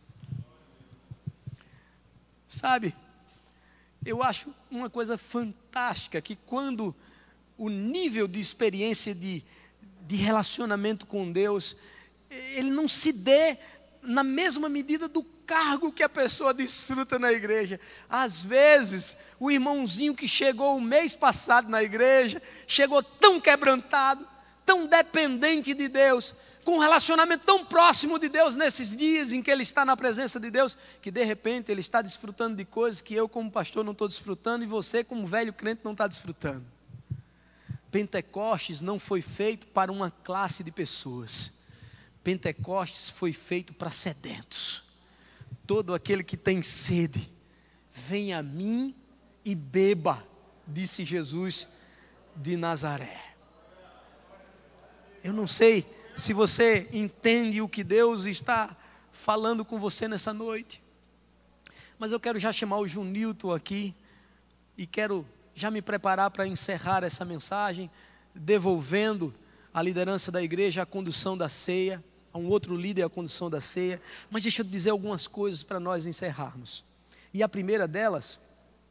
Sabe, eu acho uma coisa fantástica que quando o nível de experiência de relacionamento com Deus, ele não se dê na mesma medida do cargo que a pessoa desfruta na igreja. Às vezes, o irmãozinho que chegou o mês passado na igreja, chegou tão quebrantado, tão dependente de Deus, com um relacionamento tão próximo de Deus nesses dias em que ele está na presença de Deus, que de repente ele está desfrutando de coisas que eu como pastor não estou desfrutando e você como velho crente não está desfrutando. Pentecostes não foi feito para uma classe de pessoas. Pentecostes foi feito para sedentos. Todo aquele que tem sede, venha a mim e beba, disse Jesus de Nazaré. Eu não sei se você entende o que Deus está falando com você nessa noite, mas eu quero já chamar o Junilton aqui e quero já me preparar para encerrar essa mensagem, devolvendo a liderança da igreja, a condução da ceia, a um outro líder a condução da ceia. Mas deixa eu te dizer algumas coisas para nós encerrarmos. E a primeira delas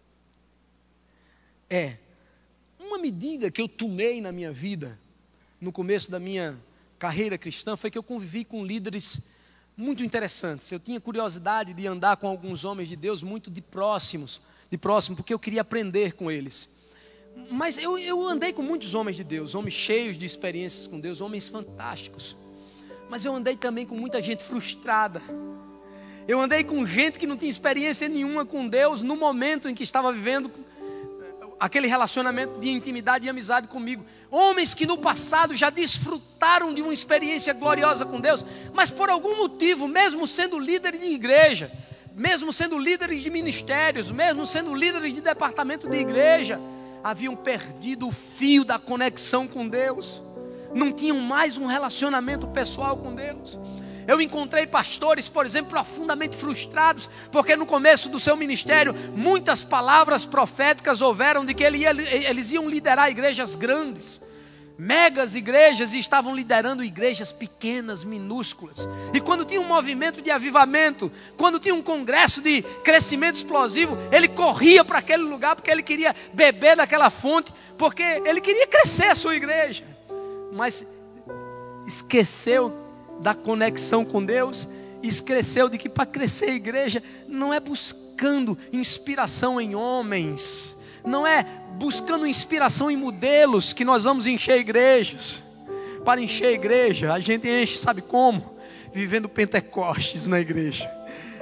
é uma medida que eu tomei na minha vida, no começo da minha carreira cristã, foi que eu convivi com líderes muito interessantes. Eu tinha curiosidade de andar com alguns homens de Deus muito de próximo, porque eu queria aprender com eles. Mas eu andei com muitos homens de Deus, homens cheios de experiências com Deus, homens fantásticos. Mas eu andei também com muita gente frustrada. Eu andei com gente que não tinha experiência nenhuma com Deus no momento em que estava vivendo aquele relacionamento de intimidade e amizade comigo. Homens que no passado já desfrutaram de uma experiência gloriosa com Deus, mas por algum motivo, mesmo sendo líderes de igreja, mesmo sendo líderes de ministérios, mesmo sendo líderes de departamento de igreja, haviam perdido o fio da conexão com Deus, não tinham mais um relacionamento pessoal com Deus. Eu encontrei pastores, por exemplo, profundamente frustrados, porque no começo do seu ministério, muitas palavras proféticas houveram de que eles iam liderar igrejas grandes, megas igrejas, e estavam liderando igrejas pequenas, minúsculas. E quando tinha um movimento de avivamento, quando tinha um congresso de crescimento explosivo, ele corria para aquele lugar, porque ele queria beber daquela fonte, porque ele queria crescer a sua igreja. Mas esqueceu da conexão com Deus, esqueceu de que para crescer a igreja não é buscando inspiração em homens, não é buscando inspiração em modelos que nós vamos encher igrejas. Para encher a igreja, a gente enche, sabe como? Vivendo Pentecostes na igreja.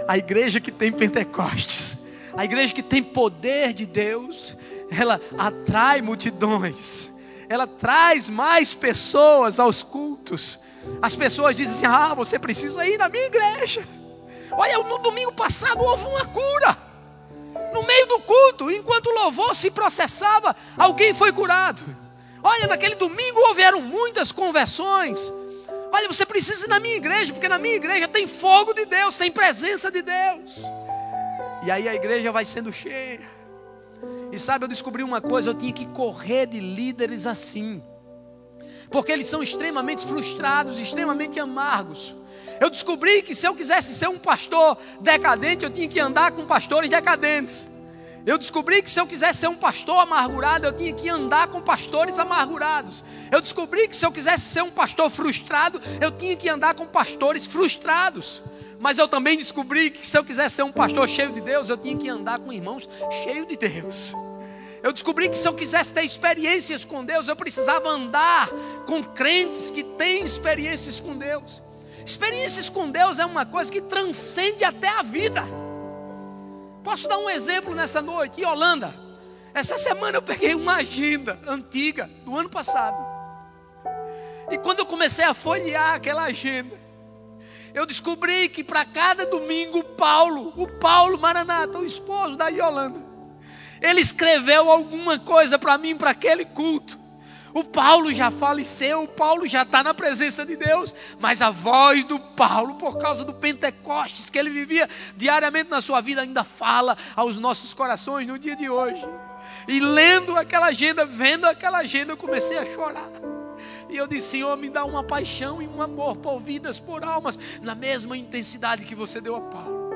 A igreja que tem Pentecostes, a igreja que tem poder de Deus, ela atrai multidões, ela traz mais pessoas aos cultos. As pessoas dizem assim: você precisa ir na minha igreja. Olha, no domingo passado houve uma cura. No meio do culto, enquanto o louvor se processava, alguém foi curado. Olha, naquele domingo houveram muitas conversões. Olha, você precisa ir na minha igreja, porque na minha igreja tem fogo de Deus, tem presença de Deus. E aí a igreja vai sendo cheia. E sabe, eu descobri uma coisa: eu tinha que correr de líderes assim, porque eles são extremamente frustrados, extremamente amargos. Eu descobri que se eu quisesse ser um pastor decadente, eu tinha que andar com pastores decadentes. Eu descobri que se eu quisesse ser um pastor amargurado, eu tinha que andar com pastores amargurados. Eu descobri que se eu quisesse ser um pastor frustrado, eu tinha que andar com pastores frustrados. Mas eu também descobri que se eu quisesse ser um pastor cheio de Deus, eu tinha que andar com irmãos cheios de Deus. Eu descobri que se eu quisesse ter experiências com Deus, eu precisava andar com crentes que têm experiências com Deus. Experiências com Deus é uma coisa que transcende até a vida. Posso dar um exemplo nessa noite? Em Holanda, essa semana eu peguei uma agenda antiga do ano passado. E quando eu comecei a folhear aquela agenda, eu descobri que para cada domingo o Paulo Maranata, o esposo da Yolanda, ele escreveu alguma coisa para mim, para aquele culto. O Paulo já faleceu, o Paulo já está na presença de Deus, mas a voz do Paulo, por causa do Pentecostes que ele vivia diariamente na sua vida, ainda fala aos nossos corações no dia de hoje. E lendo aquela agenda, vendo aquela agenda, eu comecei a chorar. E eu disse: Senhor, me dá uma paixão e um amor por vidas, por almas, na mesma intensidade que você deu a Paulo.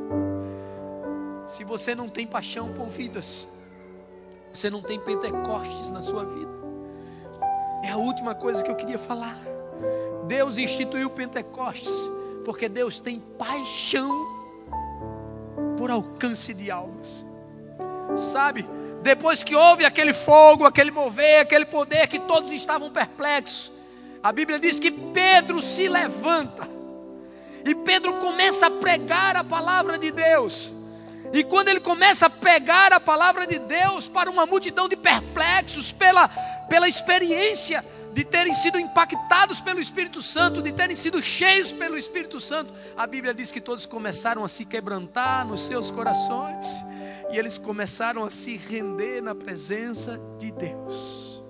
Se você não tem paixão por vidas, você não tem Pentecostes na sua vida. É a última coisa que eu queria falar. Deus instituiu Pentecostes porque Deus tem paixão por alcance de almas. Sabe, depois que houve aquele fogo, aquele mover, aquele poder, que todos estavam perplexos, a Bíblia diz que Pedro se levanta e Pedro começa a pregar a palavra de Deus. E quando ele começa a pregar a palavra de Deus para uma multidão de perplexos, pela experiência de terem sido impactados pelo Espírito Santo, de terem sido cheios pelo Espírito Santo, a Bíblia diz que todos começaram a se quebrantar nos seus corações, e eles começaram a se render na presença de Deus.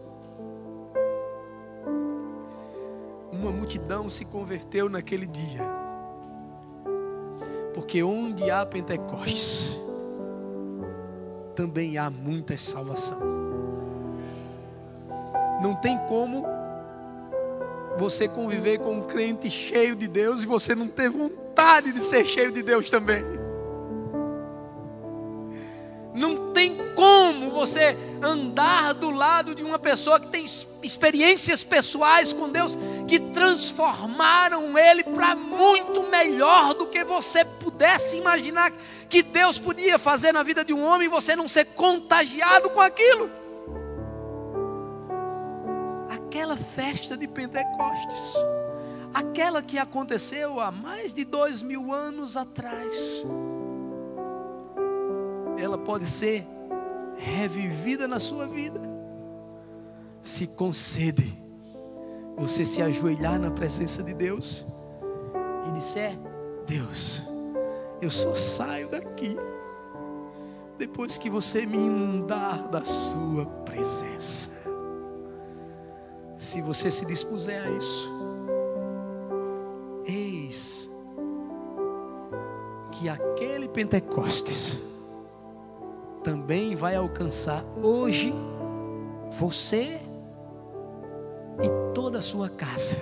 Uma multidão se converteu naquele dia, porque onde há Pentecostes, também há muita salvação. Não tem como você conviver com um crente cheio de Deus e você não ter vontade de ser cheio de Deus também. Não tem como você andar do lado de uma pessoa que tem experiências pessoais com Deus, que transformaram ele para muito melhor do que você pudesse imaginar que Deus podia fazer na vida de um homem, e você não ser contagiado com aquilo. Aquela festa de Pentecostes, aquela que aconteceu há mais de 2000 anos atrás, ela pode ser revivida na sua vida, se concede você se ajoelhar na presença de Deus e disser: Deus, eu só saio daqui depois que você me inundar da sua presença. Se você se dispuser a isso, eis que aquele Pentecostes também vai alcançar hoje você e toda a sua casa.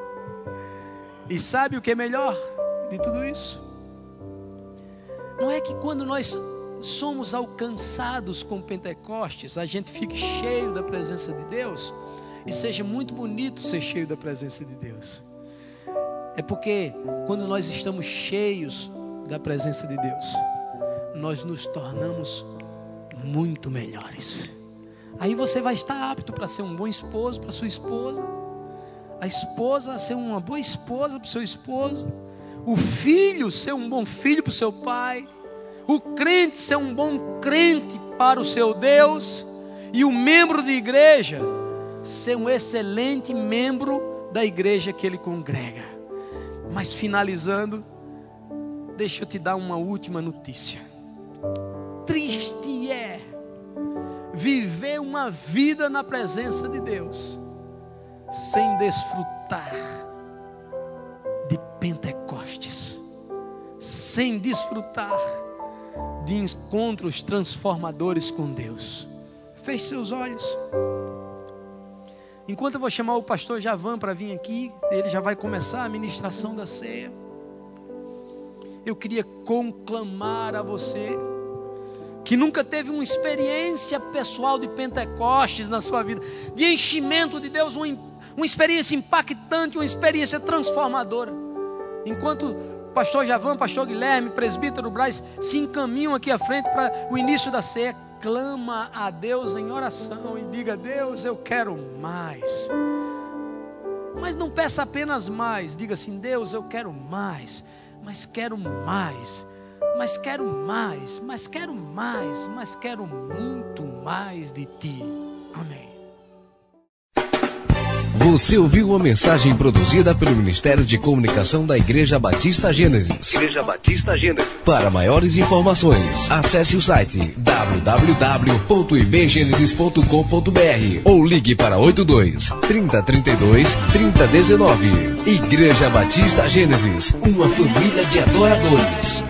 E sabe o que é melhor de tudo isso? Não é que quando nós somos alcançados com Pentecostes, a gente fique cheio da presença de Deus e seja muito bonito ser cheio da presença de Deus. É porque quando nós estamos cheios da presença de Deus, nós nos tornamos muito melhores. Aí você vai estar apto para ser um bom esposo para sua esposa, a esposa a ser uma boa esposa para o seu esposo, O filho ser um bom filho para o seu pai, o crente ser um bom crente para o seu Deus, e o membro de igreja ser um excelente membro da igreja que ele congrega. Mas finalizando, deixa eu te dar uma última notícia. Triste é viver uma vida na presença de Deus sem desfrutar de Pentecostes, sem desfrutar de encontros transformadores com Deus. Feche seus olhos. Enquanto eu vou chamar o pastor Javan para vir aqui, ele já vai começar a ministração da ceia. Eu queria conclamar a você que nunca teve uma experiência pessoal de Pentecostes na sua vida, de enchimento de Deus, uma experiência impactante, uma experiência transformadora. Enquanto o pastor Javan, pastor Guilherme, presbítero Braz se encaminham aqui à frente para o início da ceia, clama a Deus em oração e diga: Deus, eu quero mais. Mas não peça apenas mais, diga assim: Deus, eu quero mais, mas quero mais, mas quero mais, mas quero mais, mas quero muito mais de Ti. Amém. Você ouviu uma mensagem produzida pelo Ministério de Comunicação da Igreja Batista Gênesis. Igreja Batista Gênesis. Para maiores informações, acesse o site www.ibgenesis.com.br ou ligue para 82 3032 3019. Igreja Batista Gênesis, uma família de adoradores.